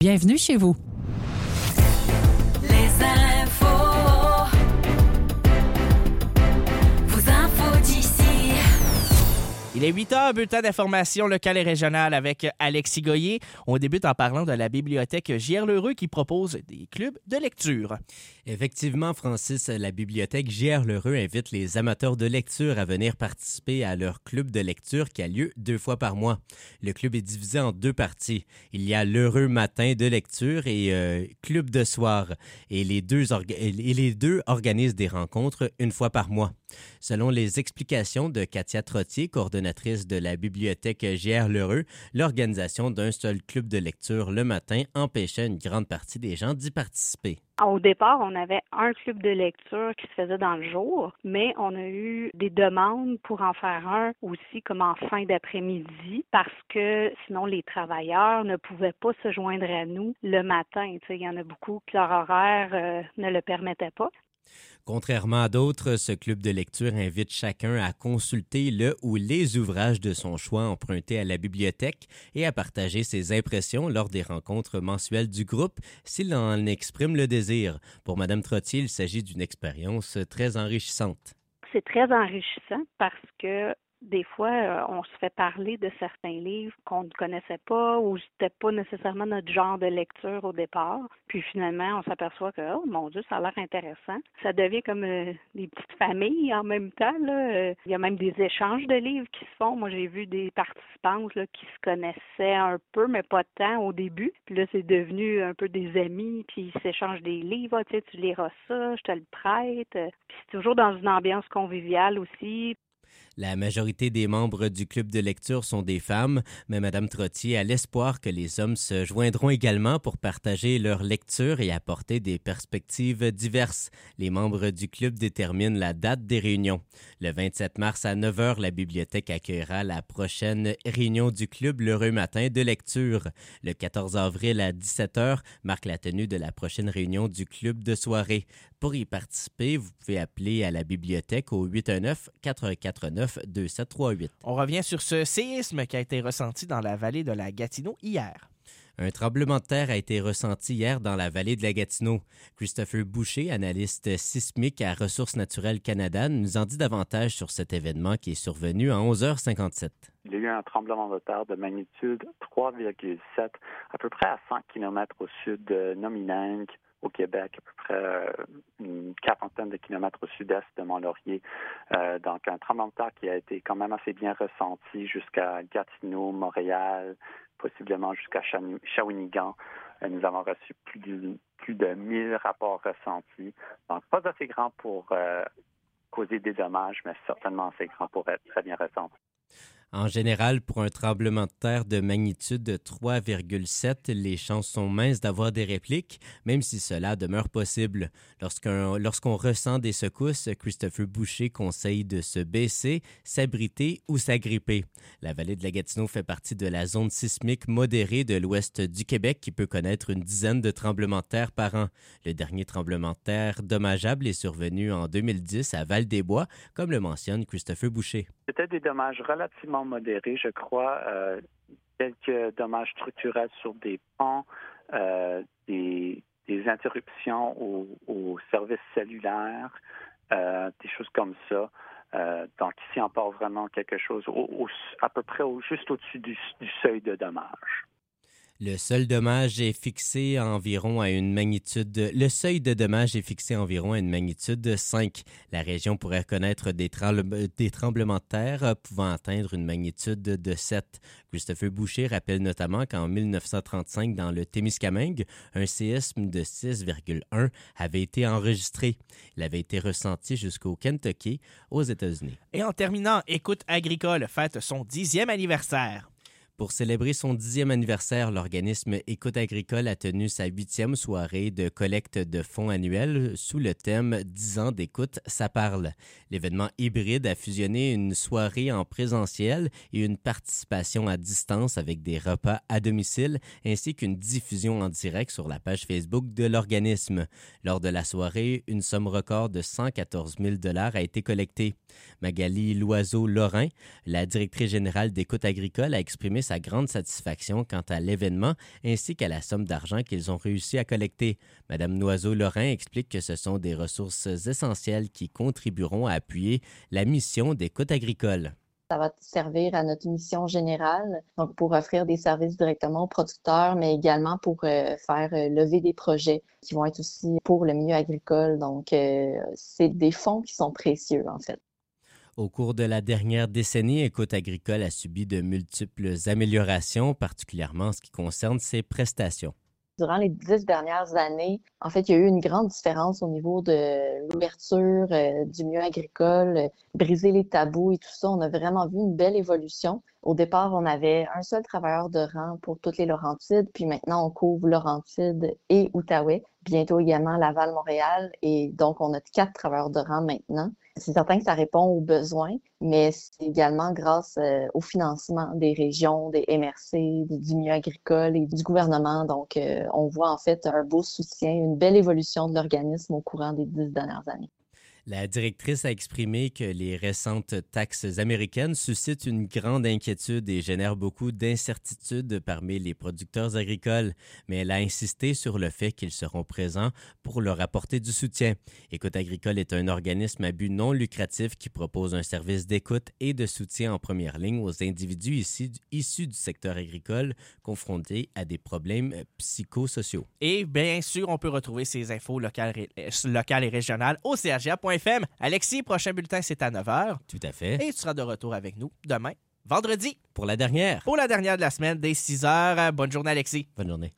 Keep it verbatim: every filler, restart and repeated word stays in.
Bienvenue chez vous. Les infos. Vos infos d'ici. Il est huit heures, bulletin d'information locale et régionale avec Alexis Goyer. On débute en parlant de la bibliothèque J R L'Heureux qui propose des clubs de lecture. Effectivement, Francis, la bibliothèque J R L'Heureux invite les amateurs de lecture à venir participer à leur club de lecture qui a lieu deux fois par mois. Le club est divisé en deux parties. Il y a l'Heureux matin de lecture et euh, club de soir. Et les, deux orga- et les deux organisent des rencontres une fois par mois. Selon les explications de Katia Trottier, coordonnatrice de la bibliothèque J R L'Heureux, l'organisation d'un seul club de lecture le matin empêchait une grande partie des gens d'y participer. Au départ, on avait un club de lecture qui se faisait dans le jour, mais on a eu des demandes pour en faire un aussi comme en fin d'après-midi parce que sinon les travailleurs ne pouvaient pas se joindre à nous le matin. Tu sais, il y en a beaucoup que leur horaire euh, ne le permettait pas. Contrairement à d'autres, ce club de lecture invite chacun à consulter le ou les ouvrages de son choix empruntés à la bibliothèque et à partager ses impressions lors des rencontres mensuelles du groupe s'il en exprime le désir. Pour Mme Trottier, il s'agit d'une expérience très enrichissante. C'est très enrichissant parce que des fois, euh, on se fait parler de certains livres qu'on ne connaissait pas ou c'était pas nécessairement notre genre de lecture au départ. Puis finalement, on s'aperçoit que, oh mon Dieu, ça a l'air intéressant. Ça devient comme euh, des petites familles en même temps, là. Euh, il y a même des échanges de livres qui se font. Moi, j'ai vu des participantes là, qui se connaissaient un peu, mais pas tant au début. Puis là, c'est devenu un peu des amis, puis ils s'échangent des livres. Ah, tu sais, tu liras ça, je te le prête. Puis c'est toujours dans une ambiance conviviale aussi. La majorité des membres du club de lecture sont des femmes, mais Mme Trottier a l'espoir que les hommes se joindront également pour partager leur lecture et apporter des perspectives diverses. Les membres du club déterminent la date des réunions. Le vingt-sept mars à neuf heures, la bibliothèque accueillera la prochaine réunion du club L'Heureux matin de lecture. Le quatorze avril à dix-sept heures marque la tenue de la prochaine réunion du club de soirée. Pour y participer, vous pouvez appeler à la bibliothèque au huit un neuf, quatre quatre neuf, deux sept trois huit. On revient sur ce séisme qui a été ressenti dans la vallée de la Gatineau hier. Un tremblement de terre a été ressenti hier dans la vallée de la Gatineau. Christopher Boucher, analyste sismique à Ressources naturelles Canada, nous en dit davantage sur cet événement qui est survenu à onze heures cinquante-sept. Il y a eu un tremblement de terre de magnitude trois virgule sept, à peu près à cent kilomètres au sud de Nomineng, au Québec, à peu près euh, une quarantaine de kilomètres au sud-est de Mont-Laurier. Euh, donc, un tremblement de terre qui a été quand même assez bien ressenti jusqu'à Gatineau, Montréal, possiblement jusqu'à Shawinigan. Euh, nous avons reçu plus de, plus de mille rapports ressentis. Donc, pas assez grand pour euh, causer des dommages, mais certainement assez grand pour être très bien ressenti. En général, pour un tremblement de terre de magnitude de trois virgule sept, les chances sont minces d'avoir des répliques, même si cela demeure possible. Lorsqu'un, lorsqu'on ressent des secousses, Christopher Boucher conseille de se baisser, s'abriter ou s'agripper. La vallée de la Gatineau fait partie de la zone sismique modérée de l'ouest du Québec qui peut connaître une dizaine de tremblements de terre par an. Le dernier tremblement de terre dommageable est survenu en deux mille dix à Val-des-Bois, comme le mentionne Christopher Boucher. C'était des dommages relativement modérés, je crois, euh, quelques dommages structurels sur des ponts, euh, des, des interruptions aux, aux services cellulaires, euh, des choses comme ça. Euh, donc ici, on parle vraiment quelque chose au, au, à peu près au, juste au-dessus du, du seuil de dommages. Le seul dommage est fixé à environ à une magnitude de... Le seuil de dommage est fixé à environ à une magnitude de cinq. La région pourrait connaître des, tremble... des tremblements de terre pouvant atteindre une magnitude de sept. Christopher Boucher rappelle notamment qu'en dix-neuf cent trente-cinq, dans le Témiscamingue, un séisme de six virgule un avait été enregistré. Il avait été ressenti jusqu'au Kentucky, aux États-Unis. Et en terminant, Écoute agricole fête son dixième anniversaire. Pour célébrer son dixième anniversaire, l'organisme Écoute agricole a tenu sa huitième soirée de collecte de fonds annuelle sous le thème « dix ans d'écoute, ça parle ». L'événement hybride a fusionné une soirée en présentiel et une participation à distance avec des repas à domicile ainsi qu'une diffusion en direct sur la page Facebook de l'organisme. Lors de la soirée, une somme record de cent quatorze mille dollars a été collectée. Magali Loiseau-Lorrain, la directrice générale d'Écoute agricole, a exprimé sa sa grande satisfaction quant à l'événement ainsi qu'à la somme d'argent qu'ils ont réussi à collecter. Madame Noiseau-Lorrain explique que ce sont des ressources essentielles qui contribueront à appuyer la mission d'écoute agricole. Ça va servir à notre mission générale, donc pour offrir des services directement aux producteurs, mais également pour euh, faire euh, lever des projets qui vont être aussi pour le milieu agricole. Donc, euh, c'est des fonds qui sont précieux, en fait. Au cours de la dernière décennie, Écoute agricole a subi de multiples améliorations, particulièrement en ce qui concerne ses prestations. Durant les dix dernières années, en fait, il y a eu une grande différence au niveau de l'ouverture euh, du milieu agricole, euh, briser les tabous et tout ça. On a vraiment vu une belle évolution. Au départ, on avait un seul travailleur de rang pour toutes les Laurentides, puis maintenant, on couvre Laurentides et Outaouais, bientôt également Laval-Montréal, et donc on a quatre travailleurs de rang maintenant. C'est certain que ça répond aux besoins, mais c'est également grâce euh, au financement des régions, des M R C, du, du milieu agricole et du gouvernement. Donc, euh, on voit en fait un beau soutien, une belle évolution de l'organisme au courant des dix dernières années. La directrice a exprimé que les récentes taxes américaines suscitent une grande inquiétude et génèrent beaucoup d'incertitudes parmi les producteurs agricoles, mais elle a insisté sur le fait qu'ils seront présents pour leur apporter du soutien. Écoute agricole est un organisme à but non lucratif qui propose un service d'écoute et de soutien en première ligne aux individus issus, issus du secteur agricole confrontés à des problèmes psychosociaux. Et bien sûr, on peut retrouver ces infos locales, locales et régionales au c h g a point f m. Alexis, prochain bulletin, c'est à neuf heures. Tout à fait. Et tu seras de retour avec nous demain, vendredi. Pour la dernière. Pour la dernière de la semaine, dès six heures. Bonne journée, Alexis. Bonne journée.